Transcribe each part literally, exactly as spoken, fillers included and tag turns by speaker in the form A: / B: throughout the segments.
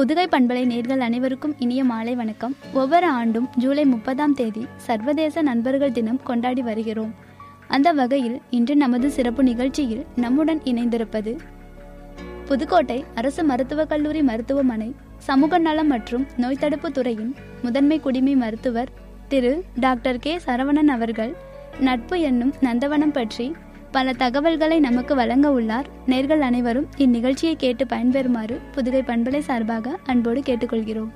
A: புதுகை பண்பலை நேர்கள் அனைவருக்கும் இனிய மாலை வணக்கம். ஒவ்வொரு ஆண்டும் ஜூலை முப்பதாம் தேதி சர்வதேச நண்பர்கள் தினம் கொண்டாடி வருகிறோம். அந்த வகையில் இன்று நமது சிறப்பு நிகழ்ச்சியில் நம்முடன் இணைந்திருப்பது புதுக்கோட்டை அரசு மருத்துவக் கல்லூரி மருத்துவமனை சமூக நலம் மற்றும் நோய் தடுப்பு துறையின் முதன்மை குடிமை மருத்துவர் திரு டாக்டர் கே சரவணன் அவர்கள் நட்பு என்னும் நந்தவனம் பற்றி பல தகவல்களை நமக்கு வழங்க உள்ளார். நேர்கள் அனைவரும் இந்நிகழ்ச்சியை கேட்டு பயன்பெறுமாறு புதுகை பண்பலை சார்பாக அன்போடு கேட்டுக்கொள்கிறோம்.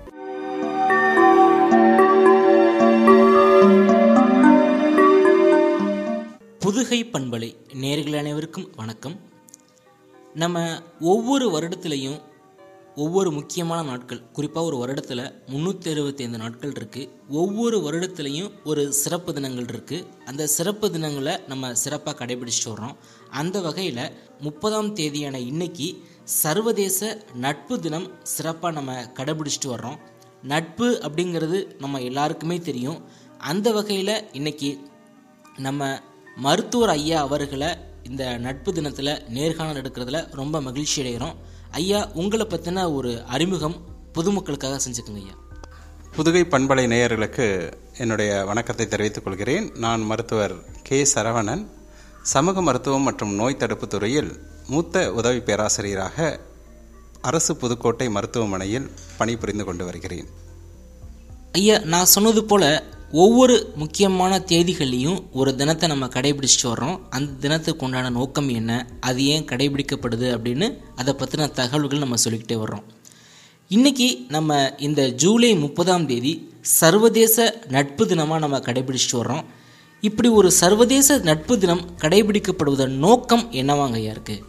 B: புதுகை பண்பலை நேர்கள் அனைவருக்கும் வணக்கம். நம்ம ஒவ்வொரு வருடத்திலையும் ஒவ்வொரு முக்கியமான நாட்கள், குறிப்பாக ஒரு வருடத்தில் முந்நூற்றி அறுபத்தி ஐந்து நாட்கள் இருக்குது. ஒவ்வொரு வருடத்துலையும் ஒரு சிறப்பு தினங்கள் இருக்குது. அந்த சிறப்பு தினங்களை நம்ம சிறப்பாக கடைபிடிச்சிட்டு வர்றோம். அந்த வகையில் முப்பதாம் தேதியான இன்னைக்கு சர்வதேச நட்பு தினம் சிறப்பாக நம்ம கடைபிடிச்சிட்டு வர்றோம். நட்பு அப்படிங்கிறது நம்ம எல்லாருக்குமே தெரியும். அந்த வகையில் இன்னைக்கு நம்ம மருத்துவர் ஐயா அவர்களை இந்த நட்பு தினத்தில் நேர்காணல் எடுக்கிறதுல ரொம்ப மகிழ்ச்சி அடைகிறோம். ஐயா, உங்களை பற்றின ஒரு அறிமுகம் பொதுமக்களுக்காக செஞ்சுக்கோங்க ஐயா.
C: புதுகை பண்பலை நேயர்களுக்கு என்னுடைய வணக்கத்தை தெரிவித்துக் கொள்கிறேன். நான் மருத்துவர் கே சரவணன், சமூக மருத்துவம் மற்றும் நோய் தடுப்பு துறையில் மூத்த உதவி பேராசிரியராக அரசு புதுக்கோட்டை மருத்துவமனையில் பணிபுரிந்து கொண்டு வருகிறேன்.
B: ஐயா, நான் சொன்னது போல் ஒவ்வொரு முக்கியமான தேதிகள்லையும் ஒரு தினத்தை நம்ம கடைபிடிச்சிட்டு வர்றோம். அந்த தினத்துக்கு உண்டான நோக்கம் என்ன, அது ஏன் கடைபிடிக்கப்படுது அப்படின்னு அதை பற்றின தகவல்கள் நம்ம சொல்லிக்கிட்டே வர்றோம். இன்றைக்கி நம்ம இந்த ஜூலை முப்பதாம் தேதி சர்வதேச நட்பு தினமாக நம்ம கடைபிடிச்சிட்டு வர்றோம். இப்படி ஒரு சர்வதேச நட்பு தினம் கடைபிடிக்கப்படுவதன் நோக்கம் என்னவாங்க ஐயா இருக்குது?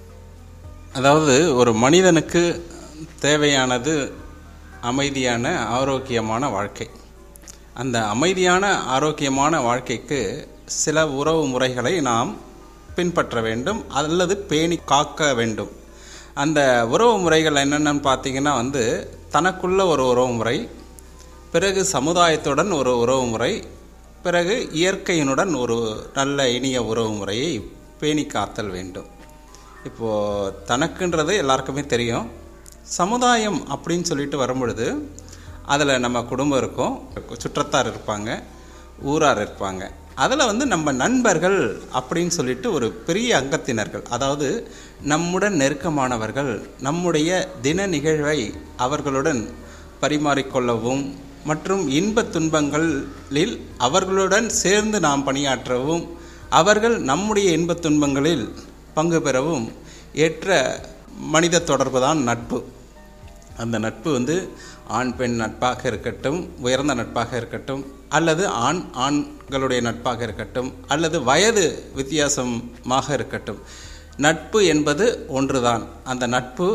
C: அதாவது ஒரு மனிதனுக்கு தேவையானது அமைதியான ஆரோக்கியமான வாழ்க்கை. அந்த அமைதியான ஆரோக்கியமான வாழ்க்கைக்கு சில உறவு முறைகளை நாம் பின்பற்ற வேண்டும் அல்லது பேணி காக்க வேண்டும். அந்த உறவு முறைகள் என்னென்னு பார்த்தீங்கன்னா வந்து தனக்குள்ள ஒரு உறவு முறை, பிறகு சமுதாயத்துடன் ஒரு உறவு முறை, பிறகு இயற்கையினுடன் ஒரு நல்ல இனிய உறவு முறையை பேணி காத்தல் வேண்டும். இப்போது தனக்குன்றது எல்லாருக்குமே தெரியும். சமுதாயம் அப்படின்னு சொல்லிட்டு வரும்பொழுது அதில் நம்ம குடும்பம் இருக்கும், சுற்றத்தார் இருப்பாங்க, ஊரார் இருப்பாங்க. அதில் வந்து நம்ம நண்பர்கள் அப்படின்னு சொல்லிட்டு ஒரு பெரிய அங்கத்தினர்கள், அதாவது நம்முடன் நெருக்கமானவர்கள், நம்முடைய தின நிகழ்வை அவர்களுடன் பரிமாறிக்கொள்ளவும் மற்றும் இன்ப துன்பங்களில் அவர்களுடன் சேர்ந்து நாம் பணியாற்றவும், அவர்கள் நம்முடைய இன்ப துன்பங்களில் பங்கு பெறவும் ஏற்ற மனித தொடர்பு தான் நட்பு. அந்த நட்பு வந்து ஆண் பெண் நட்பாக இருக்கட்டும், உயர்ந்த நட்பாக இருக்கட்டும், அல்லது ஆண் ஆண்களுடைய நட்பாக இருக்கட்டும், அல்லது வயது வித்தியாசமாக இருக்கட்டும், நட்பு என்பது ஒன்றுதான். அந்த நட்பு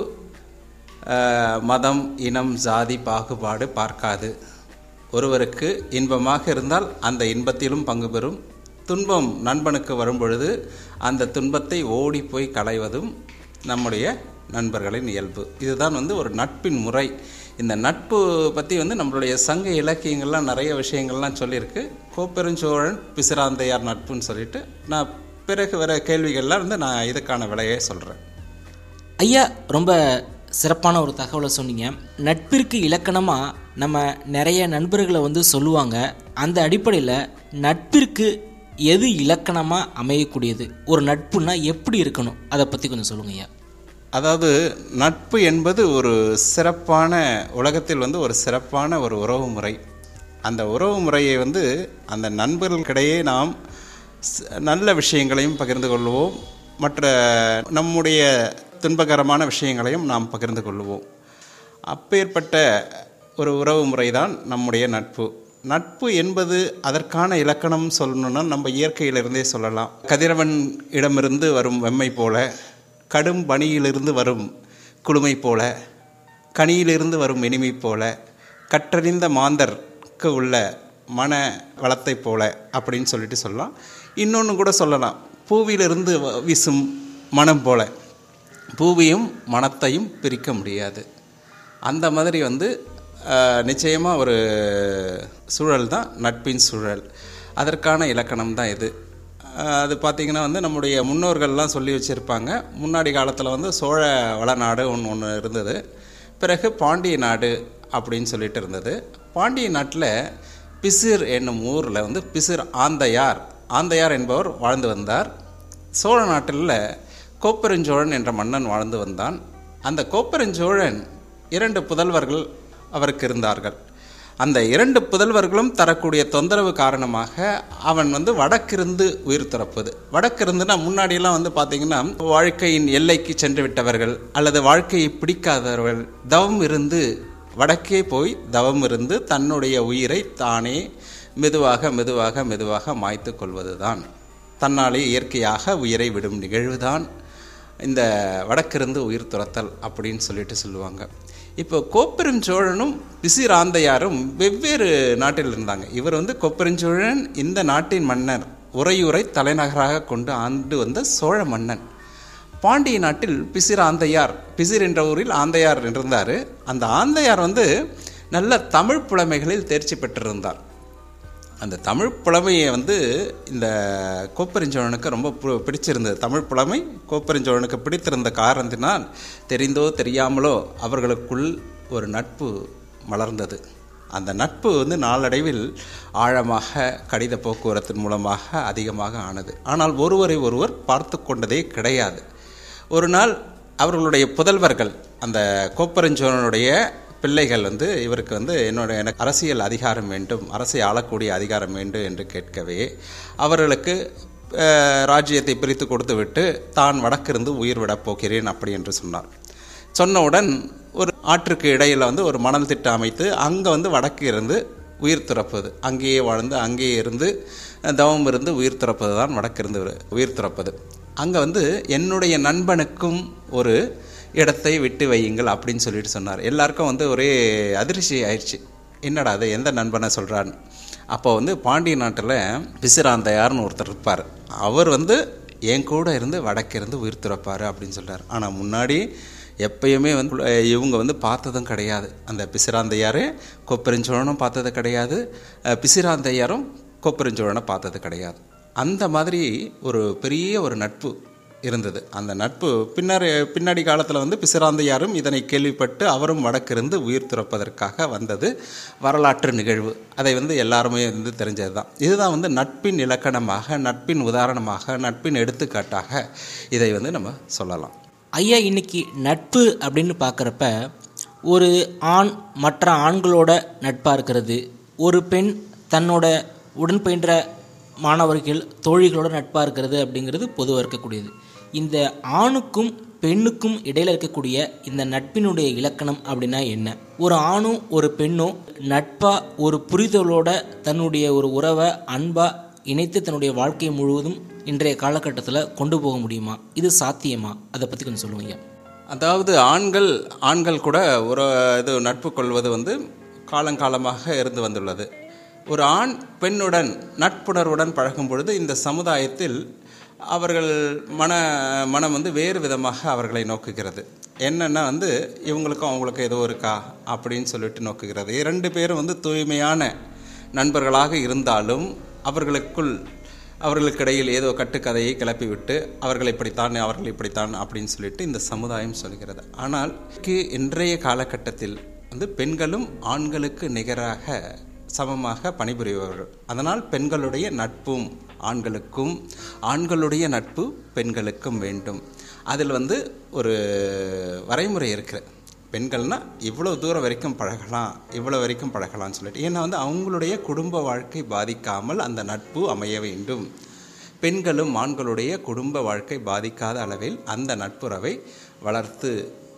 C: மதம், இனம், ஜாதி பாகுபாடு பார்க்காது. ஒருவருக்கு இன்பமாக இருந்தால் அந்த இன்பத்திலும் பங்கு பெறும். துன்பம் நண்பனுக்கு வரும்பொழுது அந்த துன்பத்தை ஓடி போய் களைவதும் நம்முடைய நண்பர்களின் இயல்பு. இதுதான் வந்து ஒரு நட்பின் முறை. இந்த நட்பு பற்றி வந்து நம்மளுடைய சங்க இலக்கியங்கள்லாம் நிறைய விஷயங்கள்லாம் சொல்லியிருக்கு. கோப்பெருஞ்சோழன் பிசிராந்தையார் நட்புன்னு சொல்லிட்டு நான் பிறகு வர கேள்விகள்லாம் வந்து நான் இதுக்கான விலையை சொல்கிறேன்.
B: ஐயா, ரொம்ப சிறப்பான ஒரு தகவலை சொன்னீங்க. நட்பிற்கு இலக்கணமாக நம்ம நிறைய நண்பர்களை வந்து சொல்லுவாங்க. அந்த அடிப்படையில் நட்பிற்கு எது இலக்கணமாக அமையக்கூடியது? ஒரு நட்புன்னா எப்படி இருக்கணும், அதை பற்றி கொஞ்சம் சொல்லுங்க ஐயா.
C: அதாவது நட்பு என்பது ஒரு சிறப்பான, உலகத்தில் வந்து ஒரு சிறப்பான ஒரு உறவு முறை. அந்த உறவு முறையை வந்து அந்த நண்பர்களுக்கிடையே நாம் நல்ல விஷயங்களையும் பகிர்ந்து கொள்வோம், மற்ற நம்முடைய துன்பகரமான விஷயங்களையும் நாம் பகிர்ந்து கொள்வோம். அப்பேற்பட்ட ஒரு உறவு முறை தான் நம்முடைய நட்பு. நட்பு என்பது அதற்கான இலக்கணம் சொல்லணும்னா நம்ம இயற்கையிலிருந்தே சொல்லலாம். கதிரவன் இடமிருந்து வரும் வெம்மை போல, கடும் பனியிலிருந்து வரும் குளுமை போல, கனியிலிருந்து வரும் இனிமை போல, கற்றறிந்த மாந்தருக்கு உள்ள மன வளத்தை போல அப்படின்னு சொல்லிட்டு சொல்லலாம். இன்னொன்று கூட சொல்லலாம், பூவிலிருந்து வீசும் மனம் போல. பூவையும் மனத்தையும் பிரிக்க முடியாது. அந்த மாதிரி வந்து நிச்சயமாக ஒரு சூழல் தான் நட்பின் சூழல். அதற்கான இலக்கணம் தான் இது. அது பார்த்திங்கன்னா வந்து நம்முடைய முன்னோர்கள்லாம் சொல்லி வச்சுருப்பாங்க. முன்னாடி காலத்தில் வந்து சோழ வளநாடு ஒன்று ஒன்று இருந்தது. பிறகு பாண்டிய நாடு அப்படின்னு சொல்லிட்டு இருந்தது. பாண்டிய நாட்டில் பிசிர் என்னும் ஊரில் வந்து பிசிர் ஆந்தையார் ஆந்தையார் என்பவர் வாழ்ந்து வந்தார். சோழ நாட்டில் கோப்பெருஞ்சோழன் என்ற மன்னன் வாழ்ந்து வந்தான். அந்த கோப்பெருஞ்சோழன் இரண்டு புதல்வர்கள் அவருக்கு இருந்தார்கள். அந்த இரண்டு புதல்வர்களும் தரக்கூடிய தொந்தரவு காரணமாக அவன் வந்து வடக்கிருந்து உயிர் துறப்பது. வடக்கிருந்துன்னா முன்னாடியெல்லாம் வந்து பார்த்திங்கன்னா வாழ்க்கையின் எல்லைக்கு சென்று விட்டவர்கள் அல்லது வாழ்க்கையை பிடிக்காதவர்கள் தவம் இருந்து வடக்கே போய் தவம் இருந்து தன்னுடைய உயிரை தானே மெதுவாக மெதுவாக மெதுவாக மாய்த்து கொள்வது தான், தன்னாலே இயற்கையாக உயிரை விடும் நிகழ்வுதான் இந்த வடக்கிருந்து உயிர் துறத்தல் அப்படின்னு சொல்லிட்டு சொல்லுவாங்க. இப்போ கோப்பெருஞ்சோழனும் பிசிராந்தையாரும் வெவ்வேறு நாட்டில் இருந்தாங்க. இவர் வந்து கோப்பெருஞ்சோழன் இந்த நாட்டின் மன்னர், உறையூரை தலைநகராக கொண்டு ஆண்டு வந்த சோழ மன்னன். பாண்டிய நாட்டில் பிசிராந்தையார், பிசிர் என்ற ஊரில் ஆந்தையார் இருந்தார். அந்த ஆந்தையார் வந்து நல்ல தமிழ் புலமைகளில் தேர்ச்சி பெற்றிருந்தார். அந்த தமிழ் புலமையை வந்து இந்த கோப்பெருஞ்சோழனுக்கு ரொம்ப பிடிச்சிருந்தது. தமிழ் புலமை கோப்பெருஞ்சோழனுக்கு பிடித்திருந்த காரணத்தினால் தெரிந்தோ தெரியாமலோ அவர்களுக்குள் ஒரு நட்பு மலர்ந்தது. அந்த நட்பு வந்து நாளடைவில் ஆழமாக கடித போக்குவரத்தின் மூலமாக அதிகமாக ஆனது. ஆனால் ஒருவரை ஒருவர் பார்த்து கொண்டதே கிடையாது. ஒரு நாள் அவர்களுடைய புதல்வர்கள், அந்த கோப்பெருஞ்சோழனுடைய பிள்ளைகள் வந்து இவருக்கு வந்து என்னோட எனக்கு அரசியல் அதிகாரம் வேண்டும், அரசை ஆளக்கூடிய அதிகாரம் வேண்டும் என்று கேட்கவே அவர்களுக்கு ராஜ்யத்தை பிரித்து கொடுத்து விட்டு தான் வடக்கிருந்து உயிர் விடப் போகிறேன் அப்படி என்று சொன்னார். சொன்னவுடன் ஒரு ஆற்றுக்கு இடையில் வந்து ஒரு மணல் திட்டம் அமைத்து அங்கே வந்து வடக்கு இருந்து உயிர் துறப்பது, அங்கேயே வாழ்ந்து அங்கேயே இருந்து தவம் இருந்து உயிர் துறப்பது தான் வடக்கிருந்து உயிர் துறப்பது. அங்கே வந்து என்னுடைய நண்பனுக்கும் ஒரு இடத்தை விட்டு வையுங்கள் அப்படின்னு சொல்லிட்டு சொன்னார். எல்லாருக்கும் வந்து ஒரே அதிர்ச்சி ஆயிடுச்சு, என்னடா அது எந்த நண்பனை சொல்கிறான்னு. அப்போ வந்து பாண்டிய நாட்டில் பிசிராந்தையார்னு ஒருத்தர் இருப்பார். அவர் வந்து என் கூட இருந்து வடக்கிருந்து உயிர் துறப்பார் அப்படின்னு சொல்கிறார். ஆனால் முன்னாடி எப்பயுமே வந்து இவங்க வந்து பார்த்ததும் கிடையாது. அந்த பிசிராந்தையார் கோப்பெருஞ்சோழனும் பார்த்தது கிடையாது, பிசிராந்தையாரும் கோப்பெருஞ்சோழனை பார்த்தது கிடையாது. அந்த மாதிரி ஒரு பெரிய ஒரு நட்பு இருந்தது. அந்த நட்பு பின்னர் பின்னாடி காலத்தில் வந்து பிசிராந்தையாரும் இதனை கேள்விப்பட்டு அவரும் வடக்கிருந்து உயிர் துறப்பதற்காக வந்தது வரலாற்று நிகழ்வு. அதை வந்து எல்லாருமே வந்து தெரிஞ்சது தான். இதுதான் வந்து நட்பின் இலக்கணமாக, நட்பின் உதாரணமாக, நட்பின் எடுத்துக்காட்டாக இதை வந்து நம்ம சொல்லலாம்.
B: ஐயா, இன்னைக்கு நட்பு அப்படின்னு பார்க்குறப்ப ஒரு ஆண் மற்ற ஆண்களோட நட்பாக இருக்கிறது, ஒரு பெண் தன்னோட உடன் பயின்ற மாணவர்கள் தோழிகளோட நட்பாக இருக்கிறது அப்படிங்கிறது பொதுவாக இருக்கக்கூடியது. இந்த ஆணுக்கும் பெண்ணுக்கும் இடையில் இருக்கக்கூடிய இந்த நட்பினுடைய இலக்கணம் அப்படின்னா என்ன? ஒரு ஆணும் ஒரு பெண்ணும் நட்பாக ஒரு புரிதலோட தன்னுடைய ஒரு உறவை அன்பாக இணைத்து தன்னுடைய வாழ்க்கை முழுவதும் இன்றைய காலகட்டத்தில் கொண்டு போக முடியுமா? இது சாத்தியமா? அதை பற்றி கொஞ்சம் சொல்லுவீங்க.
C: அதாவது ஆண்கள் ஆண்கள் கூட ஒரு இது நட்பு கொள்வது வந்து காலங்காலமாக இருந்து வந்துள்ளது. ஒரு ஆண் பெண்ணுடன் நட்புணர்வுடன் பழகும் பொழுது இந்த சமுதாயத்தில் அவர்கள் மன மனம் வந்து வேறு விதமாக அவர்களை நோக்குகிறது. என்னென்னா வந்து இவங்களுக்கும் அவங்களுக்கும் ஏதோ இருக்கா அப்படின்னு சொல்லிட்டு நோக்குகிறது. இரண்டு பேரும் வந்து தூய்மையான நண்பர்களாக இருந்தாலும் அவர்களுக்குள் அவர்களுக்கிடையில் ஏதோ கட்டுக்கதையை கிளப்பிவிட்டு அவர்கள் இப்படித்தான் அவர்கள் இப்படித்தான் அப்படின்னு சொல்லிட்டு இந்த சமுதாயம் சொல்கிறது. ஆனால் இன்றைய காலகட்டத்தில் வந்து பெண்களும் ஆண்களுக்கு நிகராக சமமாக பணிபுரிபவர்கள். அதனால் பெண்களுடைய நட்பும் ஆண்களுக்கும், ஆண்களுடைய நட்பு பெண்களுக்கும் வேண்டும். அதில் வந்து ஒரு வரைமுறை இருக்குது. பெண்கள்னால் இவ்வளோ தூரம் வரைக்கும் பழகலாம், இவ்வளோ வரைக்கும் பழகலாம்னு சொல்லிட்டு. ஏன்னா வந்து அவங்களுடைய குடும்ப வாழ்க்கை பாதிக்காமல் அந்த நட்பு அமைய வேண்டும். பெண்களும் ஆண்களுடைய குடும்ப வாழ்க்கை பாதிக்காத அளவில் அந்த நட்புறவை வளர்த்து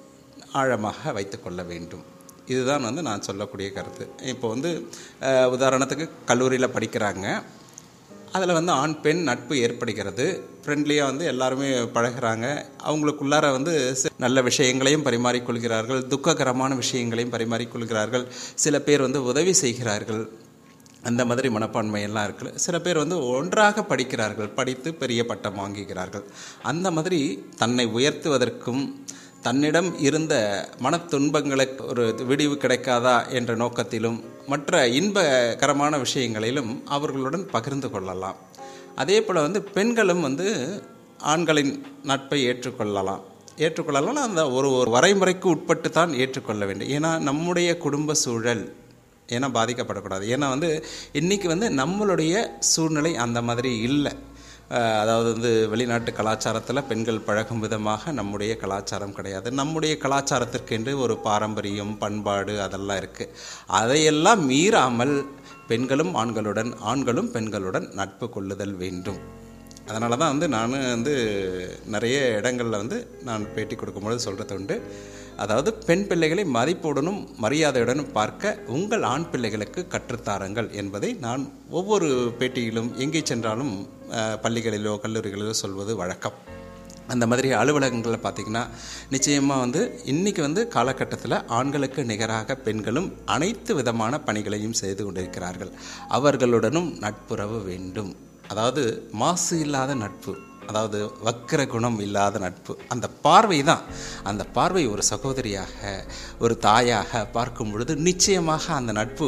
C: ஆழமாக வைத்து கொள்ள வேண்டும். இதுதான் வந்து நான் சொல்லக்கூடிய கருத்து. இப்போ வந்து உதாரணத்துக்கு கல்லூரியில் படிக்கிறாங்க, அதில் வந்து ஆண் பெண் நட்பு ஏற்படுகிறது, ஃப்ரெண்ட்லியாக வந்து எல்லாருமே பழகிறாங்க. அவங்களுக்குள்ளார வந்து நல்ல விஷயங்களையும் பரிமாறிக்கொள்கிறார்கள், துக்ககரமான விஷயங்களையும் பரிமாறிக்கொள்கிறார்கள். சில பேர் வந்து உதவி செய்கிறார்கள், அந்த மாதிரி மனப்பான்மையெல்லாம் இருக்குது. சில பேர் வந்து ஒன்றாக படிக்கிறார்கள், படித்து பெரிய பட்டம் வாங்குகிறார்கள். அந்த மாதிரி தன்னை உயர்த்துவதற்கும் தன்னிடம் இருந்த மன துன்பங்களுக்கு ஒரு விடிவு கிடைக்காதா என்ற நோக்கத்திலும் மற்ற இன்பகரமான விஷயங்களிலும் அவர்களுடன் பகிர்ந்து கொள்ளலாம். அதே போல் வந்து பெண்களும் வந்து ஆண்களின் நட்பை ஏற்றுக்கொள்ளலாம். ஏற்றுக்கொள்ளலாம். அந்த ஒரு ஒரு வரைமுறைக்கு உட்பட்டு தான் ஏற்றுக்கொள்ள வேண்டும். ஏன்னா நம்முடைய குடும்ப சூழல் ஏன்னா பாதிக்கப்படக்கூடாது. ஏன்னா வந்து இன்றைக்கி வந்து நம்மளுடைய சூழ்நிலை அந்த மாதிரி இல்லை. அதாவது வந்து வெளிநாட்டு கலாச்சாரத்தில் பெண்கள் பழகும் விதமாக நம்முடைய கலாச்சாரம் கிடையாது. நம்முடைய கலாச்சாரத்திற்கென்று ஒரு பாரம்பரியம், பண்பாடு அதெல்லாம் இருக்குது. அதையெல்லாம் மீறாமல் பெண்களும் ஆண்களுடன், ஆண்களும் பெண்களுடன் நட்பு கொள்ளுதல் வேண்டும். அதனால தான் வந்து நான் வந்து நிறைய இடங்களில் வந்து நான் பேட்டி கொடுக்கும்பொழுது சொல்கிறது உண்டு. அதாவது பெண் பிள்ளைகளை மதிப்புடனும் மரியாதையுடனும் பார்க்க உங்கள் ஆண் பிள்ளைகளுக்கு கற்றுத்தாருங்கள் என்பதை நான் ஒவ்வொரு பேட்டியிலும் எங்கே சென்றாலும் பள்ளிகளிலோ கல்லூரிகளிலோ சொல்வது வழக்கம். அந்த மாதிரி அலுவலகங்களில் பார்த்திங்கன்னா நிச்சயமாக வந்து இன்றைக்கி வந்து காலகட்டத்தில் ஆண்களுக்கு நிகராக பெண்களும் அனைத்து விதமான பணிகளையும் செய்து கொண்டிருக்கிறார்கள். அவர்களுடனும் நட்புறவு வேண்டும். அதாவது மாசு இல்லாத நட்பு, அதாவது வக்கிர குணம் இல்லாத நட்பு. அந்த பார்வை தான், அந்த பார்வை ஒரு சகோதரியாக, ஒரு தாயாக பார்க்கும் பொழுது நிச்சயமாக அந்த நட்பு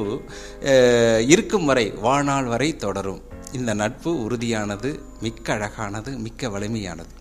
C: இருக்கும் வரை, வாழ்நாள் வரை தொடரும். இந்த நட்பு உறுதியானது, மிக்க அழகானது, மிக்க வலிமையானது.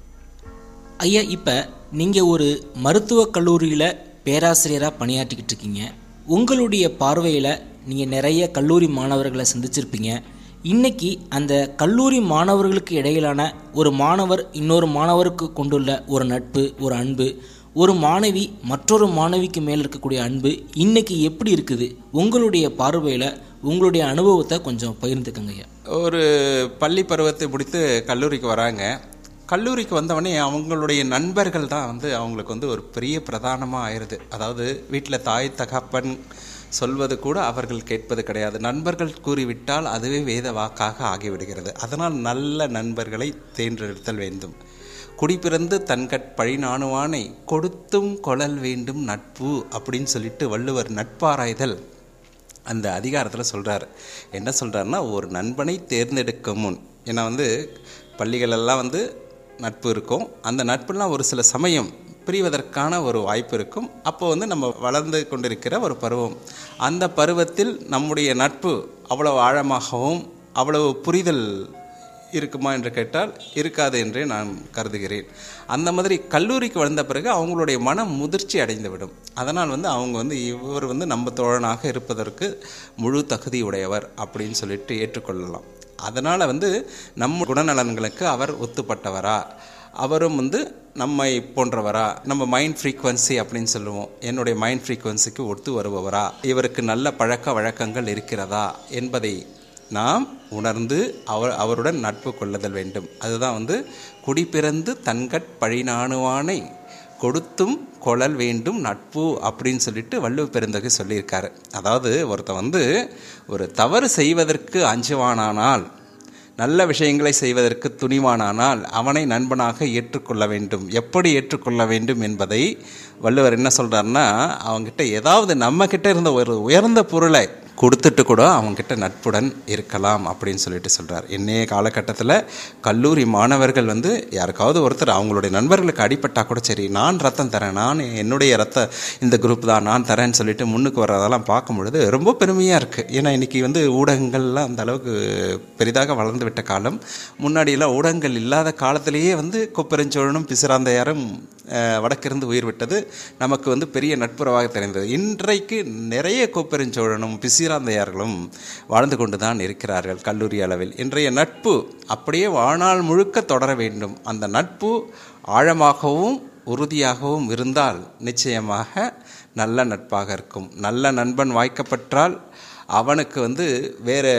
B: ஐயா, இப்போ நீங்கள் ஒரு மருத்துவக் கல்லூரியில் பேராசிரியராக பணியாற்றிக்கிட்டு இருக்கீங்க. உங்களுடைய பார்வையில் நீங்கள் நிறைய கல்லூரி மாணவர்களை சந்திச்சிருப்பீங்க. இன்றைக்கி அந்த கல்லூரி மாணவர்களுக்கு இடையிலான ஒரு மாணவர் இன்னொரு மாணவருக்கு கொண்டுள்ள ஒரு நட்பு, ஒரு அன்பு, ஒரு மாணவி மற்றொரு மாணவிக்கு மேல் இருக்கக்கூடிய அன்பு இன்றைக்கி எப்படி இருக்குது? உங்களுடைய பார்வையில் உங்களுடைய அனுபவத்தை கொஞ்சம் பகிர்ந்துக்கங்க ஐயா.
C: ஒரு பள்ளி பருவத்தை முடித்து கல்லூரிக்கு வராங்க. கல்லூரிக்கு வந்தவொடனே அவங்களுடைய நண்பர்கள் தான் வந்து அவங்களுக்கு வந்து ஒரு பெரிய பிரதானமாக ஆயிடுது. அதாவது வீட்டில் தாய் தகப்பன் சொல்வது கூட அவர்கள் கேட்பது கிடையாது. நண்பர்கள் கூறிவிட்டால் அதுவே வேத வாக்காக ஆகிவிடுகிறது. அதனால் நல்ல நண்பர்களை தேர்ந்தெடுத்தல் வேண்டும். குடிப்பிறந்து தன்கட் பழி நாணுவானை கொடுத்தும் கொளல் வேண்டும் நட்பு அப்படின்னு சொல்லிட்டு வள்ளுவர் நட்பாராய்தல் அந்த அதிகாரத்தில் சொல்கிறார். என்ன சொல்கிறாருன்னா, ஒரு நண்பனை தேர்ந்தெடுக்கும் முன், ஏன்னா வந்து பள்ளிகளெல்லாம் வந்து நட்பு இருக்கும். அந்த நட்புலாம் ஒரு சில சமயம் பிரிவதற்கான ஒரு வாய்ப்பு இருக்கும். அப்போ வந்து நம்ம வளர்ந்து கொண்டிருக்கிற ஒரு பருவம். அந்த பருவத்தில் நம்முடைய நட்பு அவ்வளவு ஆழமாகவும் அவ்வளவு புரிதல் இருக்குமா என்று கேட்டால் இருக்காது என்றே நான் கருதுகிறேன். அந்த மாதிரி கல்லூரிக்கு வந்த பிறகு அவங்களுடைய மனம் முதிர்ச்சி அடைந்துவிடும். அதனால் வந்து அவங்க வந்து இவர் வந்து நம்ம தோழனாக இருப்பதற்கு முழு தகுதி உடையவர் அப்படின்னு சொல்லிட்டு ஏற்றுக்கொள்ளலாம். அதனால் வந்து நம்ம குணநலன்களுக்கு அவர் ஒத்துப்பட்டவரா, அவரும் வந்து நம்மை போன்றவரா, நம்ம மைண்ட் ஃப்ரீக்குவன்சி அப்படின்னு சொல்லுவோம், என்னுடைய மைண்ட் ஃப்ரீக்குவன்சிக்கு ஒத்து வருபவரா, இவருக்கு நல்ல பழக்க வழக்கங்கள் இருக்கிறதா என்பதை நாம் உணர்ந்து அவர் அவருடன் நட்பு கொள்ளுதல் வேண்டும். அதுதான் வந்து குடிப்பிறந்து தன்கட் பழி நாணுவானை கொடுத்தும் கொளல் வேண்டும் நட்பு அப்படின்னு சொல்லிட்டு வள்ளுவ பெருந்தகை சொல்லியிருக்காரு. அதாவது ஒருத்தன் வந்து ஒரு தவறு செய்வதற்கு அஞ்சுவானானால், நல்ல விஷயங்களை செய்வதற்கு துணிவானானால் அவனை நண்பனாக ஏற்றுக்கொள்ள வேண்டும். எப்படி ஏற்றுக்கொள்ள வேண்டும் என்பதை வள்ளுவர் என்ன சொல்கிறாருன்னா, அவங்ககிட்ட ஏதாவது நம்மக்கிட்ட இருந்த ஒரு உயர்ந்த பொருளை கொடுத்துட்டு கூட அவங்ககிட்ட நட்புடன் இருக்கலாம் அப்படின்னு சொல்லிட்டு சொல்கிறார். இன்னைய காலகட்டத்தில் கல்லூரி மாணவர்கள் வந்து யாருக்காவது ஒருத்தர் அவங்களுடைய நண்பர்களுக்கு அடிபட்டால் கூட சரி, நான் ரத்தம் தரேன், நான் என்னுடைய ரத்த இந்த குரூப் தான் நான் தரேன்னு சொல்லிட்டு முன்னுக்கு வர்றதெல்லாம் பார்க்கும் பொழுது ரொம்ப பெருமையாக இருக்குது. ஏன்னா இன்றைக்கி வந்து ஊடகங்கள்லாம் அந்த அளவுக்கு பெரிதாக வளர்ந்து விட்ட காலம். முன்னாடியெல்லாம் ஊடகங்கள் இல்லாத காலத்திலேயே வந்து கொப்பெருஞ்சோழனும் பிசிராந்தையாரும் வடக்கிருந்து உயிர் விட்டது நமக்கு வந்து பெரிய நட்புறவாக தெரிந்தது. இன்றைக்கு நிறைய கொப்பெருஞ்சோழனும் பிசிராந்தையார்களும் வாழ்ந்து கொண்டு தான் இருக்கிறார்கள் கல்லூரி அளவில். இன்றைய நட்பு அப்படியே வாழ்நாள் முழுக்க தொடர வேண்டும். அந்த நட்பு ஆழமாகவும் உறுதியாகவும் இருந்தால் நிச்சயமாக நல்ல நட்பாக இருக்கும். நல்ல நண்பன் வாய்க்கப்பட்டால் அவனுக்கு வந்து வேறு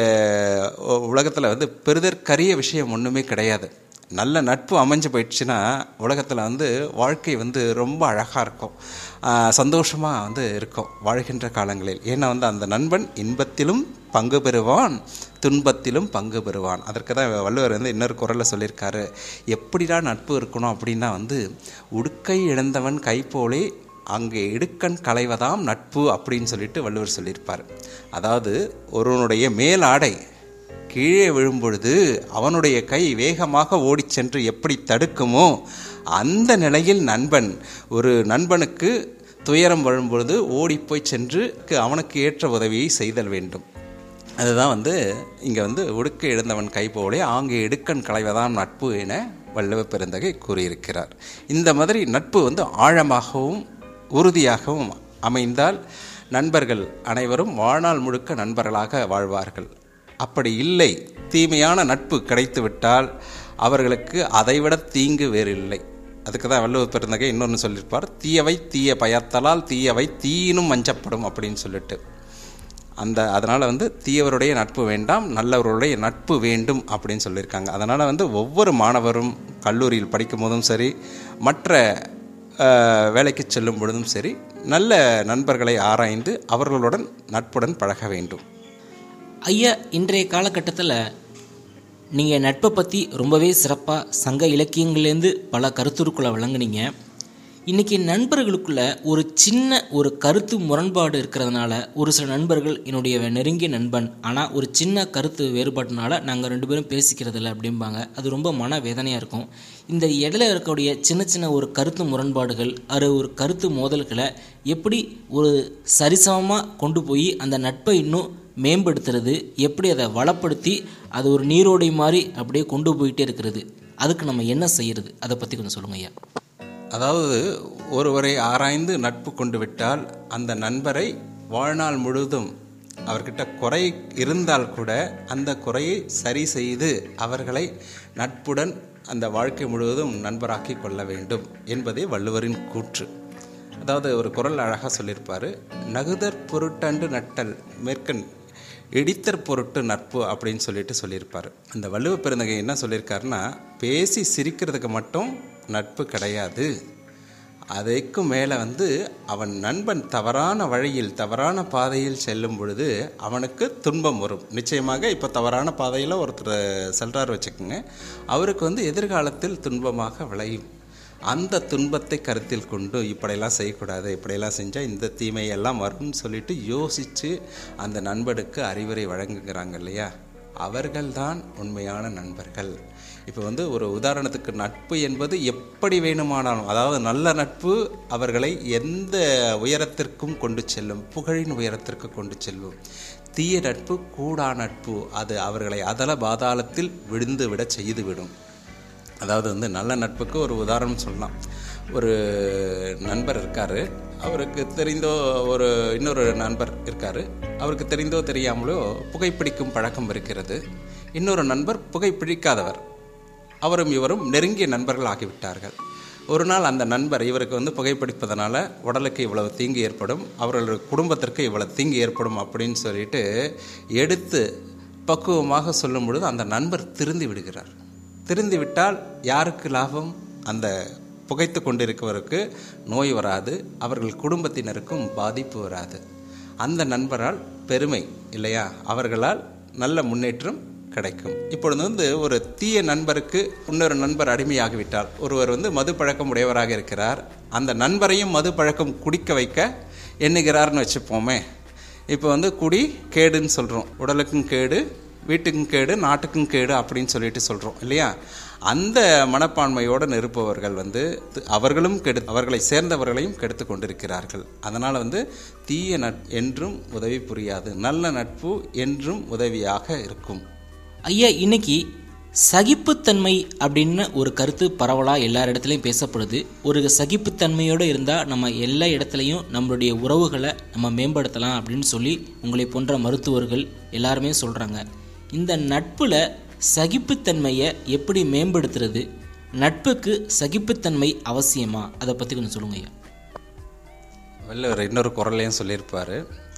C: உலகத்தில் வந்து பெறுதற்கரிய விஷயம் ஒன்றுமே கிடையாது. நல்ல நட்பு அமைஞ்சு போயிடுச்சுன்னா உலகத்தில் வந்து வாழ்க்கை வந்து ரொம்ப அழகாக இருக்கும், சந்தோஷமாக வந்து இருக்கும் வாழ்கின்ற காலங்களில். ஏன்னா வந்து அந்த நண்பன் இன்பத்திலும் பங்கு பெறுவான், துன்பத்திலும் பங்கு பெறுவான். அதற்கு தான் வள்ளுவர் வந்து இன்னொரு குறளில் சொல்லியிருக்காரு, எப்படிடா நட்பு இருக்கணும் அப்படின்னா வந்து உடுக்கை இழந்தவன் கைப்போலே அங்கே இடுக்கண் களைவதாம் நட்பு அப்படின்னு சொல்லிட்டு வள்ளுவர் சொல்லியிருப்பார். அதாவது ஒருவனுடைய மேலாடை கீழே விழும்பொழுது அவனுடைய கை வேகமாக ஓடிச் சென்று எப்படி தடுக்குமோ அந்த நிலையில் நண்பன், ஒரு நண்பனுக்கு துயரம் வரும்பொழுது ஓடிப்போய் சென்று அவனுக்கு ஏற்ற உதவியை செய்தல் வேண்டும். அதுதான் வந்து இங்கே வந்து உடுக்க இழந்தவன் கை போலே ஆங்கே இடுக்கண் களைவதாம் நட்பு என வள்ளுவ பெருந்தகை கூறியிருக்கிறார். இந்த மாதிரி நட்பு வந்து ஆழமாகவும் உறுதியாகவும் அமைந்தால் நண்பர்கள் அனைவரும் வாழ்நாள் முழுக்க நண்பர்களாக வாழ்வார்கள். அப்படி இல்லை, தீமையான நட்பு கிடைத்துவிட்டால் அவர்களுக்கு அதைவிட தீங்கு வேறு இல்லை. அதுக்கு தான் வள்ளுவ பெருந்தகை இன்னொன்று சொல்லியிருப்பார், தீயவை தீய பயத்தலால் தீயவை தீயினும் வஞ்சப்படும் அப்படின்னு சொல்லிட்டு. அந்த அதனால் வந்து தீயவருடைய நட்பு வேண்டாம், நல்லவருடைய நட்பு வேண்டும் அப்படின்னு சொல்லியிருக்காங்க. அதனால் வந்து ஒவ்வொரு மாணவரும் கல்லூரியில் படிக்கும் போதும் சரி, மற்ற வேலைக்கு செல்லும் பொழுதும் சரி, நல்ல நண்பர்களை ஆராய்ந்து அவர்களுடன் நட்புடன் பழக வேண்டும்.
B: ஐயா, இன்றைய காலகட்டத்தில் நீங்கள் நட்பை பற்றி ரொம்பவே சிறப்பாக சங்க இலக்கியங்கள்லேருந்து பல கருத்துருக்களை வழங்குனீங்க. இன்றைக்கி நண்பர்களுக்குள்ள ஒரு சின்ன ஒரு கருத்து முரண்பாடு இருக்கிறதுனால ஒரு சில நண்பர்கள் என்னுடைய நெருங்கிய நண்பன், ஆனால் ஒரு சின்ன கருத்து வேறுபாட்டினால நாங்கள் ரெண்டு பேரும் பேசிக்கிறதில்ல அப்படிம்பாங்க. அது ரொம்ப மன வேதனையாக இருக்கும். இந்த இடையில இருக்கக்கூடிய சின்ன சின்ன ஒரு கருத்து முரண்பாடுகள், அது ஒரு கருத்து மோதல்களை எப்படி ஒரு சரிசமமாக கொண்டு போய் அந்த நட்பை இன்னும் மேம்படுத்துறது, எப்படி அதை வளப்படுத்தி அது ஒரு நீரோடை மாதிரி அப்படியே கொண்டு போயிட்டே இருக்கிறது, அதுக்கு நம்ம என்ன செய்யறது, அதை பற்றி கொஞ்சம் சொல்லுங்க ஐயா.
C: அதாவது ஒருவரை ஆராய்ந்து நட்பு கொண்டு விட்டால் அந்த நண்பரை வாழ்நாள் முழுவதும் அவர்கிட்ட குறை இருந்தால் கூட அந்த குறையை சரி செய்து அவர்களை நட்புடன் அந்த வாழ்க்கை முழுவதும் நண்பராக்கி கொள்ள வேண்டும் என்பதே வள்ளுவரின் கூற்று. அதாவது ஒரு குறள் அழகாக சொல்லியிருப்பார், நகுதற் பொருட்டன்று நட்டல் மேற்கண் இடித்தற் பொருட்டு நட்பு அப்படின்னு சொல்லிட்டு சொல்லியிருப்பார். அந்த வள்ளுவ பெருந்தகை என்ன சொல்லியிருக்காருன்னா, பேசி சிரிக்கிறதுக்கு மட்டும் நட்பு கிடையாது, அதுக்கும் மேலே வந்து அவன் நண்பன் தவறான வழியில் தவறான பாதையில் செல்லும் பொழுது அவனுக்கு துன்பம் வரும். நிச்சயமாக இப்போ தவறான பாதையில் ஒருத்தர் செல்றார் வச்சுக்கோங்க, அவருக்கு வந்து எதிர்காலத்தில் துன்பமாக விளையும். அந்த துன்பத்தை கருத்தில் கொண்டு இப்படியெல்லாம் செய்யக்கூடாது, இப்படியெல்லாம் செஞ்சால் இந்த தீமையெல்லாம் வரும்னு சொல்லிட்டு யோசித்து அந்த நண்பனுக்கு அறிவுரை வழங்குகிறாங்க இல்லையா, அவர்கள்தான் உண்மையான நண்பர்கள். இப்போ வந்து ஒரு உதாரணத்துக்கு நட்பு என்பது எப்படி வேணுமானாலும், அதாவது நல்ல நட்பு அவர்களை எந்த உயரத்திற்கும் கொண்டு செல்லும், புகழின் உயரத்திற்கு கொண்டு செல்லும். தீய நட்பு கூடா நட்பு, அது அவர்களை அதல பாதாளத்தில் விழுந்து விட செய்துவிடும். அதாவது வந்து நல்ல நட்புக்கு ஒரு உதாரணம் சொல்லலாம். ஒரு நண்பர் இருக்கார், அவருக்கு தெரிந்தோ ஒரு இன்னொரு நண்பர் இருக்கார், அவருக்கு தெரிந்தோ தெரியாமலோ புகைப்பிடிக்கும் பழக்கம் இருக்கிறது. இன்னொரு நண்பர் புகைப்பிடிக்காதவர், அவரும் இவரும் நெருங்கிய நண்பர்கள் ஆகிவிட்டார்கள். ஒரு நாள் அந்த நண்பர் இவருக்கு வந்து புகைப்பிடிப்பதனால உடலுக்கு இவ்வளவு தீங்கு ஏற்படும், அவர்களுடைய குடும்பத்திற்கு இவ்வளவு தீங்கு ஏற்படும் அப்படின்னு சொல்லிட்டு எடுத்து பக்குவமாக சொல்லும் பொழுது அந்த நண்பர் திருந்தி விடுகிறார். திருந்தி விட்டால் யாருக்கு லாபம்? அந்த புகைத்து கொண்டிருப்பவருக்கு நோய் வராது, அவர்கள் குடும்பத்தினருக்கும் பாதிப்பு வராது. அந்த நண்பரால் பெருமை இல்லையா, அவர்களால் நல்ல முன்னேற்றம் கிடைக்கும். இப்பொழுது வந்து ஒரு தீய நண்பருக்கு இன்னொரு நண்பர் அடிமையாகிவிட்டால், ஒருவர் வந்து மது பழக்கம் உடையவராக இருக்கிறார், அந்த நண்பரையும் மது பழக்கம் குடிக்க வைக்க எண்ணுகிறார்னு வச்சுப்போமே. இப்போ வந்து குடி கேடுன்னு சொல்கிறோம், உடலுக்கும் கேடு, வீட்டுக்கும் கேடு, நாட்டுக்கும் கேடு அப்படின்னு சொல்லிட்டு சொல்கிறோம் இல்லையா. அந்த மனப்பான்மையோடு இருப்பவர்கள் வந்து அவர்களும் கெடு அவர்களை சேர்ந்தவர்களையும் கெடுத்து கொண்டிருக்கிறார்கள். அதனால் வந்து தீய நட்பு என்றும் உதவி புரியாது, நல்ல நட்பு என்றும் உதவியாக இருக்கும்.
B: ஐயா, இன்னைக்கு சகிப்புத்தன்மை அப்படின்னு ஒரு கருத்து பரவலாக எல்லா இடத்துலையும் பேசப்படுது. ஒரு சகிப்புத்தன்மையோடு இருந்தால் நம்ம எல்லா இடத்துலையும் நம்மளுடைய உறவுகளை நம்ம மேம்படுத்தலாம் அப்படின்னு சொல்லி உங்களை போன்ற மருத்துவர்கள் எல்லாருமே சொல்கிறாங்க. இந்த நட்பில் சகிப்புத்தன்மையை எப்படி மேம்படுத்துறது, நட்புக்கு சகிப்புத்தன்மை அவசியமா, அதை பற்றி கொஞ்சம் சொல்லுங்க ஐயா.
C: வள்ளுவர் இன்னொரு குறளையும் சொல்லியிருப்பார்,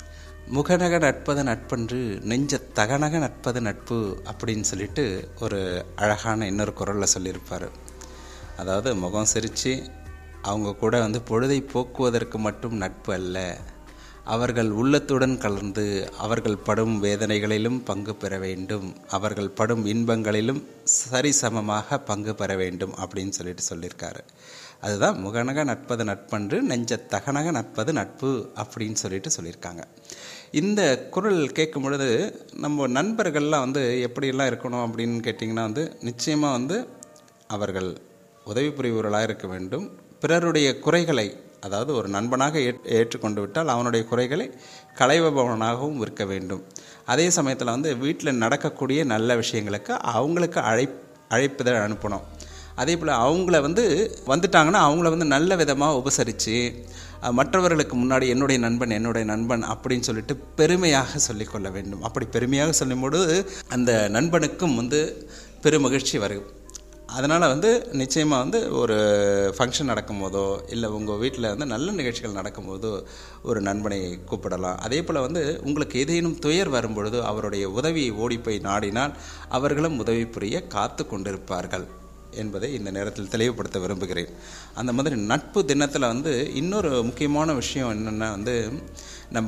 C: முகநக நட்பது நட்பன்று நெஞ்ச தகநக நட்பது நட்பு அப்படின்னு சொல்லிட்டு ஒரு அழகான இன்னொரு குறளில் சொல்லியிருப்பார். அதாவது முகம் சிரித்து அவங்க கூட வந்து பொழுதை போக்குவதற்கு மட்டும் நட்பு அல்ல, அவர்கள் உள்ளத்துடன் கலந்து அவர்கள் படும் வேதனைகளிலும் பங்கு பெற வேண்டும், அவர்கள் படும் இன்பங்களிலும் சரிசமமாக பங்கு பெற வேண்டும் அப்படின்னு சொல்லிட்டு சொல்லியிருக்காரு. அதுதான் முகநக நட்பது நட்பன்று நெஞ்ச தகநக நட்பது நட்பு அப்படின்னு சொல்லிட்டு சொல்லியிருக்காங்க. இந்த குறள் கேட்கும் பொழுது நம்ம நண்பர்கள்லாம் வந்து எப்படியெல்லாம் இருக்கணும் அப்படின்னு கேட்டிங்கன்னா வந்து நிச்சயமாக வந்து அவர்கள் உதவி புரிபவர்களாக இருக்க வேண்டும். பிறருடைய குறைகளை, அதாவது ஒரு நண்பனாக ஏற்றுக்கொண்டு விட்டால் அவனுடைய குறைகளை களைபவனாகவும் இருக்க வேண்டும். அதே சமயத்தில் வந்து வீட்டில் நடக்கக்கூடிய நல்ல விஷயங்களுக்கு அவங்களுக்கு அழை அழைப்புதல் அனுப்பணும். அதே போல் அவங்கள வந்து வந்துட்டாங்கன்னா அவங்கள வந்து நல்ல விதமாக உபசரித்து மற்றவர்களுக்கு முன்னாடி என்னுடைய நண்பன் என்னுடைய நண்பன் அப்படின்னு சொல்லிட்டு பெருமையாக சொல்லிக்கொள்ள வேண்டும். அப்படி பெருமையாக சொல்லும்போது அந்த நண்பனுக்கும் வந்து பெருமகிழ்ச்சி வரும். அதனால் வந்து நிச்சயமாக வந்து ஒரு ஃபங்க்ஷன் நடக்கும்போதோ இல்லை உங்கள் வீட்டில் வந்து நல்ல நிகழ்ச்சிகள் நடக்கும்போதோ ஒரு நண்பனை கூப்பிடலாம். அதே போல் வந்து உங்களுக்கு ஏதேனும் துயர் வரும்பொழுது அவருடைய உதவியை ஓடிப்போய் நாடினால் அவர்களும் உதவி புரிய காத்து கொண்டிருப்பார்கள் என்பதை இந்த நேரத்தில் தெளிவுபடுத்த விரும்புகிறேன். அந்த மாதிரி நட்பு தினத்தில் வந்து இன்னொரு முக்கியமான விஷயம் என்னென்னா வந்து நம்ம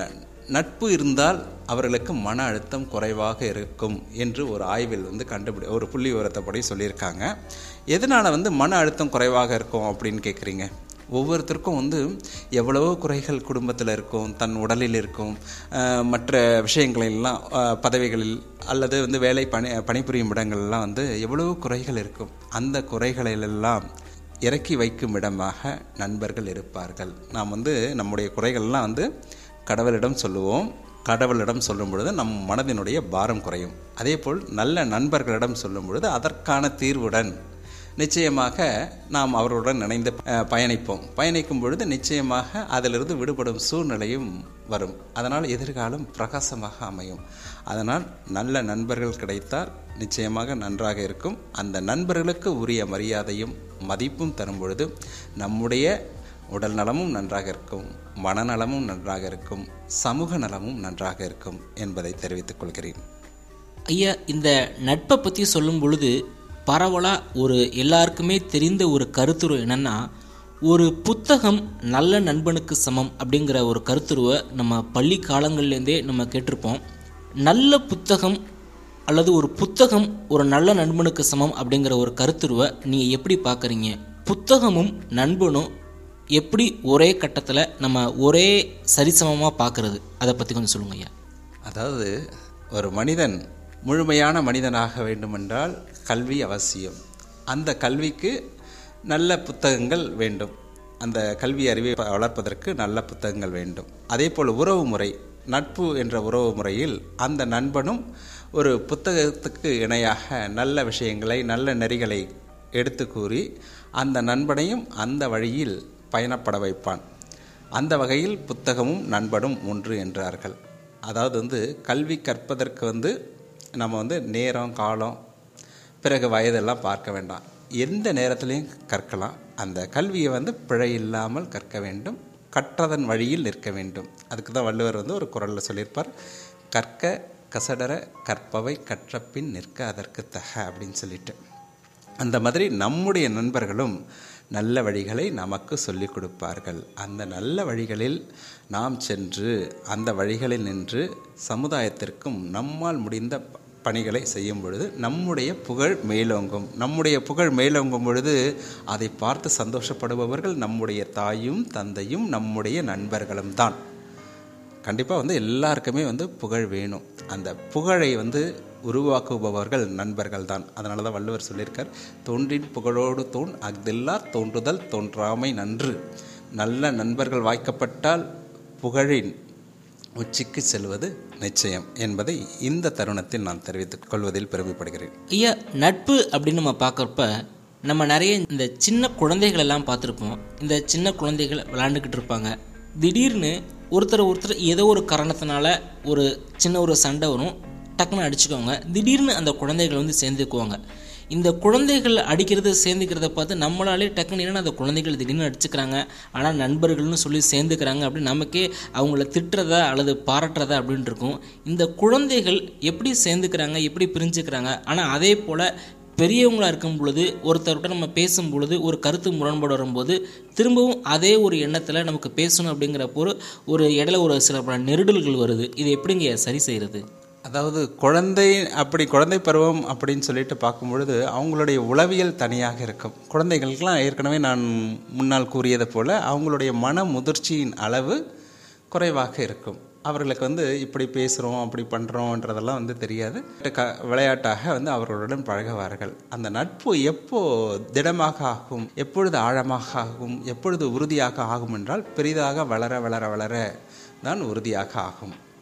C: நட்பு இருந்தால் அவர்களுக்கு மன அழுத்தம் குறைவாக இருக்கும் என்று ஒரு ஆய்வில் வந்து கண்டுபிடி ஒரு புள்ளி விவரத்தைப்படி சொல்லியிருக்காங்க. எதனால் வந்து மன அழுத்தம் குறைவாக இருக்கும் அப்படின்னு கேட்குறீங்க. ஒவ்வொருத்தருக்கும் வந்து எவ்வளவோ குறைகள் குடும்பத்தில் இருக்கும், தன் உடலில் இருக்கும், மற்ற விஷயங்களெல்லாம் பதவிகளில் அல்லது வந்து வேலை பணி பணிபுரியும் இடங்கள்லாம் வந்து எவ்வளவோ குறைகள் இருக்கும். அந்த குறைகளெல்லாம் இறக்கி வைக்கும் இடமாக நண்பர்கள் இருப்பார்கள். நாம் வந்து நம்முடைய குறைகள்லாம் வந்து கடவுளிடம் சொல்லுவோம். கடவுளிடம் சொல்லும் பொழுது நம் மனதினுடைய பாரம் குறையும். அதே போல் நல்ல நண்பர்களிடம் சொல்லும் பொழுது அதற்கான தீர்வுடன் நிச்சயமாக நாம் அவர்களுடன் இணைந்து பயணிப்போம். பயணிக்கும் பொழுது நிச்சயமாக அதிலிருந்து விடுபடும் சூழ்நிலையும் வரும். அதனால் எதிர்காலம் பிரகாசமாக அமையும். அதனால் நல்ல நண்பர்கள் கிடைத்தால் நிச்சயமாக நன்றாக இருக்கும். அந்த நண்பர்களுக்கு உரிய மரியாதையும் மதிப்பும் தரும் பொழுது நம்முடைய உடல் நலமும் நன்றாக இருக்கும், மனநலமும் நன்றாக இருக்கும், சமூக நலமும் நன்றாக இருக்கும் என்பதை தெரிவித்துக் கொள்கிறேன்.
B: ஐயா, இந்த நட்பை பற்றி சொல்லும் பொழுது பரவலாக ஒரு எல்லாருக்குமே தெரிந்த ஒரு கருத்துரு என்னென்னா, ஒரு புத்தகம் நல்ல நண்பனுக்கு சமம் அப்படிங்கிற ஒரு கருத்துருவை நம்ம பள்ளி காலங்கள்லேருந்தே நம்ம கேட்டிருப்போம். நல்ல புத்தகம் அல்லது ஒரு புத்தகம் ஒரு நல்ல நண்பனுக்கு சமம் அப்படிங்கிற ஒரு கருத்துருவை நீங்கள் எப்படி பார்க்குறீங்க? புத்தகமும் நண்பனும் எப்படி ஒரே கட்டத்தில் நம்ம ஒரே சரிசமமாக பார்க்குறது, அதை பற்றி கொஞ்சம் சொல்லுங்க ஐயா.
C: அதாவது ஒரு மனிதன் முழுமையான மனிதனாக வேண்டுமென்றால் கல்வி அவசியம். அந்த கல்விக்கு நல்ல புத்தகங்கள் வேண்டும். அந்த கல்வி அறிவை வளர்ப்பதற்கு நல்ல புத்தகங்கள் வேண்டும். அதே போல் உறவு முறை, நட்பு என்ற உறவு முறையில் அந்த நண்பனும் ஒரு புத்தகத்துக்கு இணையாக நல்ல விஷயங்களை நல்ல நெறிகளை எடுத்து கூறி அந்த நண்பனையும் அந்த வழியில் பயணப்பட வைப்பான். அந்த வகையில் புத்தகமும் நண்பனும் ஒன்று என்றார்கள். அதாவது வந்து கல்வி கற்பதற்கு வந்து நம்ம வந்து நேரம் காலம் பிறகு வயதெல்லாம் பார்க்க வேண்டாம். எந்த நேரத்திலையும் கற்கலாம். அந்த கல்வியை வந்து பிழை இல்லாமல் கற்க வேண்டும், கற்றதன் வழியில் நிற்க வேண்டும். அதுக்கு தான் வள்ளுவர் வந்து ஒரு குறளில் சொல்லியிருப்பார், கற்க கசடர கற்பவை கற்றப்பின் நிற்க அதற்கு தக அப்படின்னு சொல்லிட்டு. அந்த மாதிரி நம்முடைய நண்பர்களும் நல்ல வழிகளை நமக்கு சொல்லிக் கொடுப்பார்கள். அந்த நல்ல வழிகளில் நாம் சென்று அந்த வழிகளில் நின்று சமுதாயத்திற்கும் நம்மால் முடிந்த பணிகளை செய்யும் பொழுது நம்முடைய புகழ் மேலோங்கும். நம்முடைய புகழ் மேலோங்கும் பொழுது அதை பார்த்து சந்தோஷப்படுபவர்கள் நம்முடைய தாயும் தந்தையும் நம்முடைய நண்பர்களும் தான். கண்டிப்பாக வந்து எல்லாருக்குமே வந்து புகழ் வேணும். அந்த புகழை வந்து உருவாக்குபவர்கள் நண்பர்கள் தான். அதனால தான் வள்ளுவர் சொல்லியிருக்கார், தோன்றின் புகழோடு தோன் அஃதெல்லார் தோன்றுதல் தோன்றாமை நன்று. நல்ல நண்பர்கள் வாய்க்கப்பட்டால் புகழின் உச்சிக்கு செல்வது நிச்சயம் என்பதை இந்த தருணத்தில் நான் தெரிவித்துக் கொள்வதில் பெருமைப்படுகிறேன்.
B: ஐயா, நட்பு அப்படின்னு நம்ம பார்க்குறப்ப நம்ம நிறைய இந்த சின்ன குழந்தைகள் எல்லாம் பார்த்துருப்போம். இந்த சின்ன குழந்தைகள் விளாண்டுக்கிட்டு இருப்பாங்க. திடீர்னு ஒருத்தர் ஒருத்தர் ஏதோ ஒரு காரணத்தினால ஒரு சின்ன ஒரு சண்டை வரும், டக்குன்னு அடிச்சுக்குவாங்க. திடீர்னு அந்த குழந்தைகள் வந்து சேர்ந்துக்குவாங்க. இந்த குழந்தைகள் அடிக்கிறது சேர்ந்துக்கிறத பார்த்து நம்மளாலே டக்குன்னு என்னென்னா அந்த குழந்தைகள் திடீர்னு அடிச்சுக்கிறாங்க, ஆனால் நண்பர்கள்னு சொல்லி சேர்ந்துக்கிறாங்க அப்படின்னு நமக்கே அவங்கள திட்டுறதா அல்லது பாராட்டுறதா அப்படின்னு இருக்கும். இந்த குழந்தைகள் எப்படி சேர்ந்துக்கிறாங்க, எப்படி பிரிஞ்சுக்கிறாங்க, ஆனால் அதே போல் பெரியவங்களாக இருக்கும் பொழுது ஒருத்தர்கிட்ட நம்ம பேசும் பொழுது ஒரு கருத்து முரண்பாடு வரும்போது திரும்பவும் அதே ஒரு எண்ணத்தில் நமக்கு பேசணும் அப்படிங்கிறப்போ ஒரு இடையில ஒரு சில பல நெருடல்கள் வருது. இது எப்படிங்க சரி செய்கிறது?
C: அதாவது குழந்தை அப்படி குழந்தை பருவம் அப்படின்னு சொல்லிட்டு பார்க்கும் பொழுது அவங்களுடைய உளவியல் தனியாக இருக்கும். குழந்தைகளுக்கெல்லாம் ஏற்கனவே நான் முன்னால் கூறியது போல் அவங்களுடைய மன முதிர்ச்சியின் அளவு குறைவாக இருக்கும். அவர்களுக்கு வந்து இப்படி பேசுகிறோம் அப்படி பண்ணுறோன்றதெல்லாம் வந்து தெரியாது. க விளையாட்டாக வந்து அவர்களுடன் பழகுவார்கள். அந்த நட்பு எப்போ திடமாக ஆகும், எப்பொழுது ஆழமாக ஆகும், எப்பொழுது உறுதியாக ஆகும் என்றால் பெரிதாக வளர வளர வளர தான் உறுதியாக ஆகும்.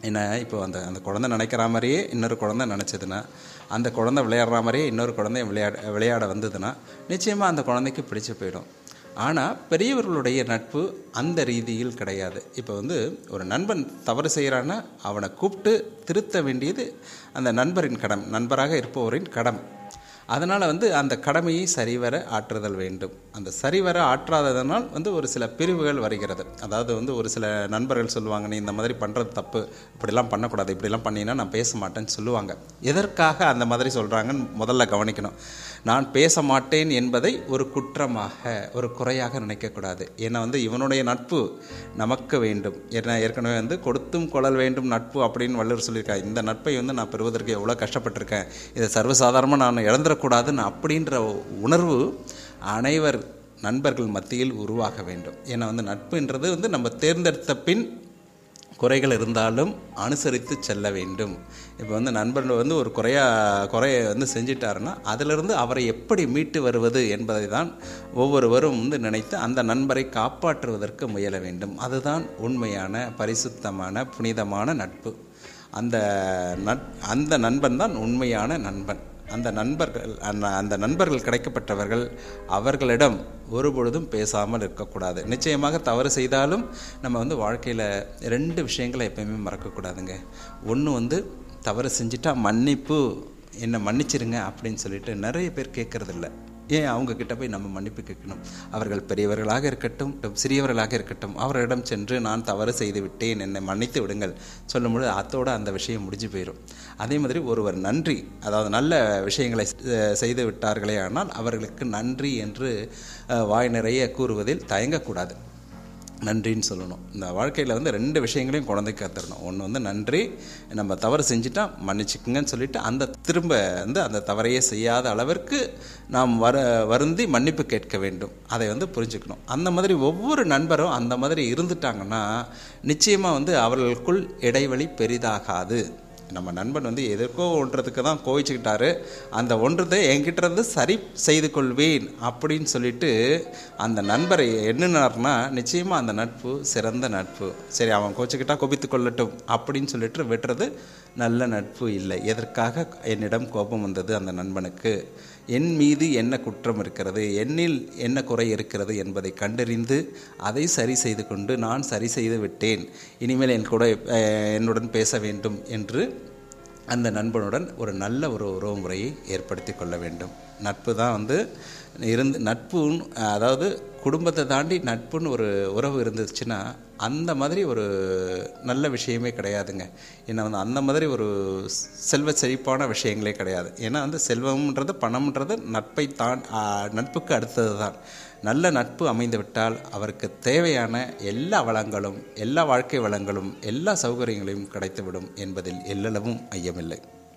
C: ஏன்னா இப்போ அந்த அந்த குழந்தை நினைக்கிற மாதிரியே இன்னொரு குழந்தை நினச்சதுன்னா, அந்த குழந்தை விளையாடுற மாதிரியே இன்னொரு குழந்தை விளையாட விளையாட வந்ததுன்னா நிச்சயமாக அந்த குழந்தைக்கு பிடிச்சு போயிடும். ஆனால் பெரியவர்களுடைய நட்பு அந்த ரீதியில் கிடையாது. இப்போ வந்து ஒரு நண்பன் தவறு செய்கிறான்னா அவனை கூப்பிட்டு திருத்த வேண்டியது அந்த நண்பரின் கடமை, நண்பராக இருப்பவரின் கடமை. அதனால் வந்து அந்த கடமையை சரிவர ஆற்றுதல் வேண்டும். அந்த சரிவர ஆற்றாததனால் வந்து ஒரு சில பிரிவுகள் வருகிறது. அதாவது வந்து ஒரு சில நண்பர்கள் சொல்லுவாங்க, நீ இந்த மாதிரி பண்ணுறது தப்பு, இப்படிலாம் பண்ணக்கூடாது, இப்படிலாம் பண்ணினா நான் பேச மாட்டேன்னு சொல்லுவாங்க. எதற்காக அந்த மாதிரி சொல்கிறாங்கன்னு முதல்ல கவனிக்கணும். நான் பேச மாட்டேன் என்பதை ஒரு குற்றமாக, ஒரு குறையாக நினைக்கக்கூடாது. ஏன்னா வந்து இவனுடைய நட்பு நமக்கு வேண்டும். ஏன்னா ஏற்கனவே வந்து கொடுத்தும் கொள்ளல் வேண்டும் நட்பு அப்படின்னு வள்ளுவர் சொல்லியிருக்காங்க. இந்த நட்பை வந்து நான் பெறுவதற்கு எவ்வளோ கஷ்டப்பட்டிருக்கேன், இதை சர்வசாதாரணமாக நான் இழந்துடக்கூடாதுன்னு அப்படின்ற உணர்வு அனைவர் நண்பர்கள் மத்தியில் உருவாக வேண்டும். ஏன்னா வந்து நட்புன்றது வந்து நம்ம தேர்ந்தெடுத்த பின் குறைகள் இருந்தாலும் அனுசரித்து செல்ல வேண்டும். இப்போ வந்து நண்பர்கள் வந்து ஒரு குறையா குறையை வந்து செஞ்சிட்டாருன்னா அதிலிருந்து அவரை எப்படி மீட்டு வருவது என்பதை தான் ஒவ்வொருவரும் வந்து நினைத்து அந்த நண்பரை காப்பாற்றுவதற்கு முயல வேண்டும். அதுதான் உண்மையான பரிசுத்தமான புனிதமான நட்பு. அந்த நட் அந்த நண்பன் தான் உண்மையான நண்பன். அந்த நண்பர்கள் அந்த அந்த நண்பர்கள் கிடைக்கப்பட்டவர்கள் அவர்களிடம் ஒருபொழுதும் பேசாமல் இருக்கக்கூடாது. நிச்சயமாக தவறு செய்தாலும் நம்ம வந்து வாழ்க்கையில் ரெண்டு விஷயங்களை எப்பயுமே மறக்கக்கூடாதுங்க. ஒன்று வந்து தவறு செஞ்சுட்டா மன்னிப்பு, என்னை மன்னிச்சிருங்க அப்படின்னு சொல்லிட்டு நிறைய பேர் கேட்கறதில்ல. ஏன் அவங்கக்கிட்ட போய் நம்ம மன்னிப்பு கேட்கணும்? அவர்கள் பெரியவர்களாக இருக்கட்டும் சிறியவர்களாக இருக்கட்டும், அவர்களிடம் சென்று நான் தவறு செய்து விட்டேன், என்னை மன்னித்து விடுங்கள் சொல்லும்பொழுது அத்தோடு அந்த விஷயம் முடிஞ்சு போயிடும். அதே மாதிரி ஒருவர் நன்றி, அதாவது நல்ல விஷயங்களை செய்து விட்டார்களே ஆனால் அவர்களுக்கு நன்றி என்று வாய் நிறைய கூறுவதில் தயங்கக்கூடாது. நன்றின்னு சொல்லணும். இந்த வாழ்க்கையில் வந்து ரெண்டு விஷயங்களையும் குழந்தைக்கு கற்றுக்கணும். ஒன்று வந்து நன்றி, நம்ம தவறு செஞ்சுட்டா மன்னிச்சுக்குங்கன்னு சொல்லிட்டு அந்த திரும்ப வந்து அந்த தவறையே செய்யாத அளவிற்கு நாம் வர வருந்தி மன்னிப்பு கேட்க வேண்டும். அதை வந்து புரிஞ்சுக்கணும். அந்த மாதிரி ஒவ்வொரு நண்பரும் அந்த மாதிரி இருந்துட்டாங்கன்னா நிச்சயமாக வந்து அவர்களுக்குள் இடைவெளி பெரிதாகாது. நம்ம நண்பன் வந்து எதற்கோ ஒன்றதுக்கு தான் கோவிச்சுக்கிட்டாரு, அந்த ஒன்றதை என்கிட்ட இருந்து சரி செய்து கொள்வேன் அப்படின்னு சொல்லிட்டு அந்த நண்பரை எண்ணினார்னா நிச்சயமாக அந்த நட்பு சிறந்த நட்பு. சரி அவன் கோச்சிக்கிட்டா கோபித்து கொள்ளட்டும் அப்படின்னு சொல்லிட்டு விட்டுறது நல்ல நட்பு இல்லை. எதற்காக என்னிடம் கோபம் வந்தது அந்த நண்பனுக்கு, என் மீது என்ன குற்றம் இருக்கிறது, என்னில் என்ன குறை இருக்கிறது என்பதை கண்டறிந்து அதை சரி செய்து கொண்டு நான் சரி செய்து விட்டேன், இனிமேல் என் கூட என்னுடன் பேச வேண்டும் என்று அந்த நண்பனுடன் ஒரு நல்ல ஒரு உறவு முறையை ஏற்படுத்தி கொள்ள வேண்டும். நட்பு தான் வந்து இருந்து நட்பு, அதாவது குடும்பத்தை தாண்டி நட்புன்னு ஒரு உறவு இருந்துச்சுன்னா அந்த மாதிரி ஒரு நல்ல விஷயமே கிடையாதுங்க. ஏன்னா வந்து அந்த மாதிரி ஒரு செல்வ செழிப்பான விஷயங்களே கிடையாது. ஏன்னா வந்து செல்வம்ன்றது பணம்ன்றது நட்பை தான் நட்புக்கு அடுத்தது தான். நல்ல நட்பு அமைந்து விட்டால் அவருக்கு தேவையான எல்லா வளங்களும் எல்லா வாழ்க்கை வளங்களும் எல்லா சௌகரியங்களையும் கிடைத்துவிடும் என்பதில் எல்லளவும் ஐயமில்லை.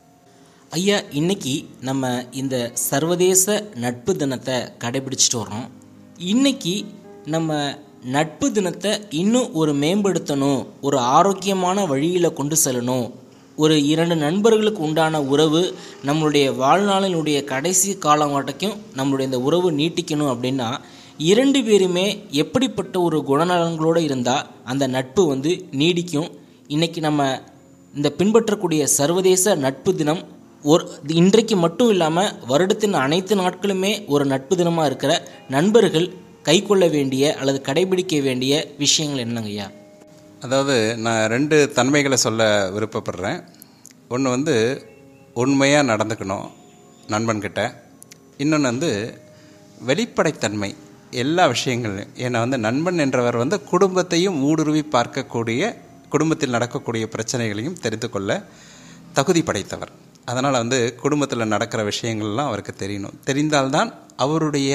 B: ஐயா, இன்னைக்கு நம்ம இந்த சர்வதேச நட்பு தினத்தை கடைபிடிச்சிட்டு வரோம். இன்னைக்கு நம்ம நட்பு தினத்தை இன்னும் ஒரு மேம்படுத்தணும், ஒரு ஆரோக்கியமான வழியில் கொண்டு செல்லணும், ஒரு இரண்டு நண்பர்களுக்கு உண்டான உறவு நம்மளுடைய வாழ்நாளினுடைய கடைசி காலம் வரைக்கும் நம்மளுடைய இந்த உறவு நீட்டிக்கணும் அப்படின்னா இரண்டு பேருமே எப்படிப்பட்ட ஒரு குணநலன்களோடு இருந்தால் அந்த நட்பு வந்து நீடிக்கும்? இன்றைக்கி நம்ம இந்த பின்பற்றக்கூடிய சர்வதேச நட்பு தினம் ஒரு இன்றைக்கு மட்டும் இல்லாமல் வருடத்தின் அனைத்து நாட்களுமே ஒரு நட்பு தினமாக இருக்கிற நண்பர்கள் கை கொள்ள வேண்டிய அல்லது கடைபிடிக்க வேண்டிய விஷயங்கள் என்னங்கய்யா?
C: அதாவது நான் ரெண்டு தன்மைகளை சொல்ல விருப்பப்படுறேன். ஒன்று வந்து உண்மையாக நடந்துக்கணும் நண்பன்கிட்ட, இன்னொன்று வந்து வெளிப்படைத்தன்மை எல்லா விஷயங்கள்லையும். ஏன்னா வந்து நண்பன் என்றவர் வந்து குடும்பத்தையும் ஊடுருவி பார்க்கக்கூடிய, குடும்பத்தில் நடக்கக்கூடிய பிரச்சனைகளையும் தெரிந்து கொள்ள தகுதி படைத்தவர். அதனால் வந்து குடும்பத்தில் நடக்கிற விஷயங்கள்லாம் அவருக்கு தெரியணும். தெரிந்தால்தான் அவருடைய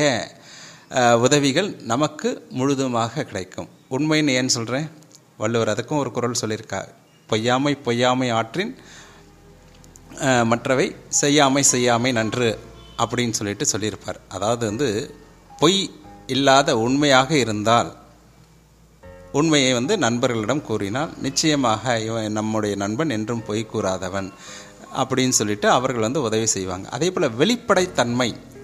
C: உதவிகள் நமக்கு முழுதுமாக கிடைக்கும். உண்மைன்னு ஏன் சொல்கிறேன்? வள்ளுவர் அதுக்கும் ஒரு குறள் சொல்லியிருக்கா, பொய்யாமை பொய்யாமை ஆற்றின் மற்றவை செய்யாமை செய்யாமை நன்று அப்படின்னு சொல்லிட்டு சொல்லியிருப்பார். அதாவது வந்து பொய் இல்லாத உண்மையாக இருந்தால், உண்மையை வந்து நண்பர்களிடம் கூறினால் நிச்சயமாக இவன் நம்முடைய நண்பன் என்றும் பொய் கூறாதவன் அப்படின்னு சொல்லிட்டு அவர்கள் வந்து உதவி செய்வாங்க. அதே போல் வெளிப்படைத்தன்மை,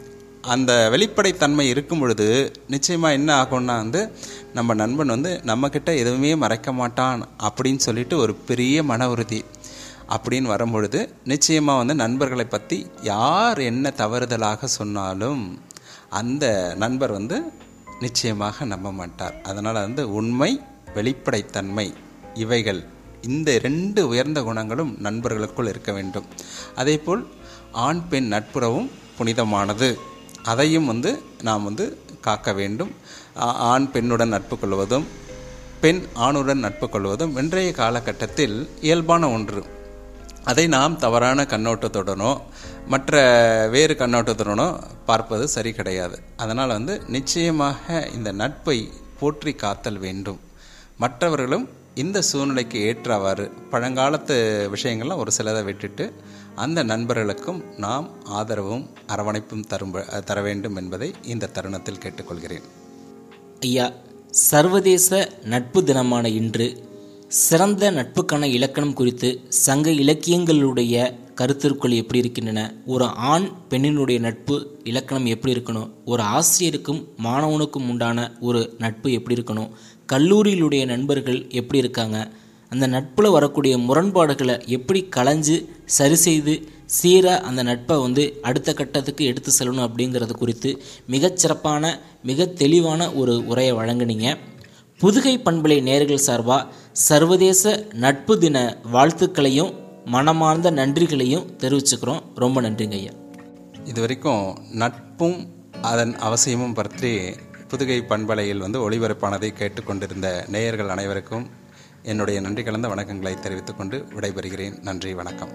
C: அந்த வெளிப்படைத்தன்மை இருக்கும் பொழுது நிச்சயமாக என்ன ஆகும்னா வந்து நம்ம நண்பன் வந்து நம்மக்கிட்ட எதுவுமே மறைக்க மாட்டான் அப்படின்னு சொல்லிட்டு ஒரு பெரிய மன உறுதி அப்படின்னு வரும்பொழுது நிச்சயமாக வந்து நண்பர்களை பற்றி யார் என்ன தவறுதலாக சொன்னாலும் அந்த நண்பர் வந்து நிச்சயமாக நம்ப மாட்டார். அதனால் வந்து உண்மை, வெளிப்படைத்தன்மை, இவைகள் இந்த ரெண்டு உயர்ந்த குணங்களும் நண்பர்களுக்குள் இருக்க வேண்டும். அதேபோல் ஆண் பெண் நட்புறவும் புனிதமானது, அதையும் வந்து நாம் வந்து காக்க வேண்டும். ஆண் பெண்ணுடன் நட்பு கொள்வதும் பெண் ஆணுடன் நட்பு கொள்வதும் இன்றைய காலகட்டத்தில் இயல்பான ஒன்று. அதை நாம் தவறான கண்ணோட்டத்துடனோ மற்ற வேறு கண்ணோட்டத்துடனோ பார்ப்பது சரி கிடையாது. அதனால் வந்து நிச்சயமாக இந்த நட்பை போற்றி காத்தல் வேண்டும். மற்றவர்களும் இந்த சூழ்நிலைக்கு ஏற்றவாறு பழங்காலத்து விஷயங்கள்லாம் ஒரு சிலதை விட்டுட்டு அந்த நண்பர்களுக்கும் நாம் ஆதரவும் அரவணைப்பும் தரும் தர வேண்டும் என்பதை இந்த தருணத்தில் கேட்டுக்கொள்கிறேன்.
B: ஐயா, சர்வதேச நட்பு தினமான இன்று சிறந்த நட்புக்கான இலக்கணம் குறித்து சங்க இலக்கியங்களுடைய கருத்திற்குள் எப்படி இருக்கின்றன, ஒரு ஆண் பெண்ணினுடைய நட்பு இலக்கணம் எப்படி இருக்கணும், ஒரு ஆசிரியருக்கும் மாணவனுக்கும் உண்டான ஒரு நட்பு எப்படி இருக்கணும், கல்லூரியிலுடைய நண்பர்கள் எப்படி இருக்காங்க, அந்த நட்பில் வரக்கூடிய முரண்பாடுகளை எப்படி களைஞ்சு சரி செய்து சீராக அந்த நட்பை வந்து அடுத்த கட்டத்துக்கு எடுத்து செல்லணும் அப்படிங்கிறது குறித்து மிகச்சிறப்பான மிக தெளிவான ஒரு உரையை வழங்குனீங்க. புதுகை பண்பலை நேயர்கள் சார்பாக சர்வதேச நட்பு தின வாழ்த்துக்களையும் மனமார்ந்த நன்றிகளையும் தெரிவிச்சுக்கிறோம். ரொம்ப நன்றிங்க ஐயா.
C: இது வரைக்கும் நட்பும் அதன் அவசியமும் பற்றி புதுகை பண்பலையில் வந்து ஒளிபரப்பானதை கேட்டுக்கொண்டிருந்த நேயர்கள் அனைவருக்கும் என்னுடைய நன்றி கலந்த வணக்கங்களை தெரிவித்துக் கொண்டு விடைபெறுகிறேன். நன்றி, வணக்கம்.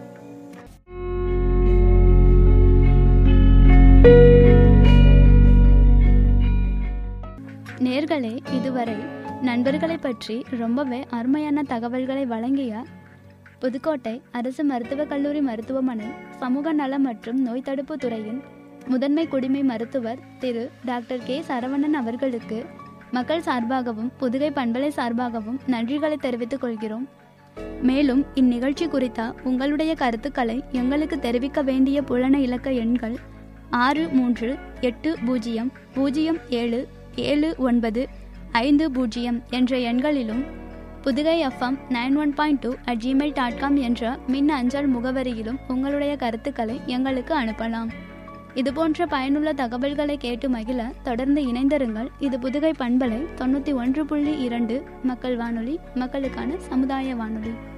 A: நேயர்களே, இதுவரை நண்பர்களை பற்றி ரொம்பவே அருமையான தகவல்களை வழங்கிய புதுக்கோட்டை அரசு மருத்துவக் கல்லூரி மருத்துவமனை சமூக நலம் மற்றும் நோய் தடுப்பு துறையின் முதன்மை குடிமை மருத்துவர் திரு டாக்டர் கே சரவணன் அவர்களுக்கு மக்கள் சார்பாகவும் புதுகை பண்பலை சார்பாகவும் நன்றிகளை தெரிவித்துக் கொள்கிறோம். மேலும் இந்நிகழ்ச்சி குறித்த உங்களுடைய கருத்துக்களை எங்களுக்கு தெரிவிக்க வேண்டிய புலன இலக்க எண்கள் ஆறு மூன்று எட்டு பூஜ்ஜியம் பூஜ்ஜியம் ஏழு ஏழு ஒன்பது ஐந்து பூஜ்ஜியம் என்ற எண்களிலும் Puthugai FM nine one point two at Gmail dot com என்ற மின் அஞ்சல் முகவரியிலும் உங்களுடைய கருத்துக்களை எங்களுக்கு அனுப்பலாம். இதுபோன்ற பயனுள்ள தகவல்களை கேட்டு மகிழ தொடர்ந்து இணைந்திருங்கள். இது புதுகை பண்பலை தொண்ணூற்றி ஒன்று புள்ளி இரண்டு மக்கள் வானொலி, மக்களுக்கான சமுதாய வானொலி.